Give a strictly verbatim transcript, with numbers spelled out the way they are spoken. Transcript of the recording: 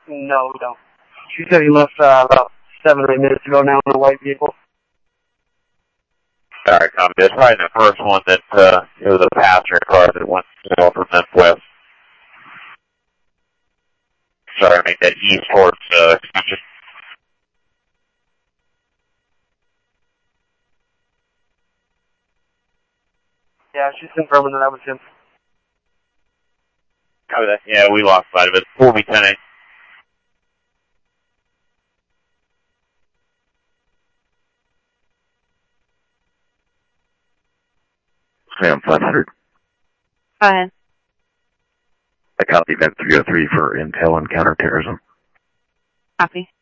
No, we don't. She said he left uh, about seven or eight minutes ago now in a white vehicle. Alright, copy. It's probably the first one that, uh, it was a passenger car that went north from Memphis. Sorry, make that east towards, uh, extension. Yeah, she's confirming that that was him. Copy that. Yeah, we lost sight of it. four B ten eight. Sam five hundred. Go ahead. I copy event three oh three for intel and counterterrorism. Copy.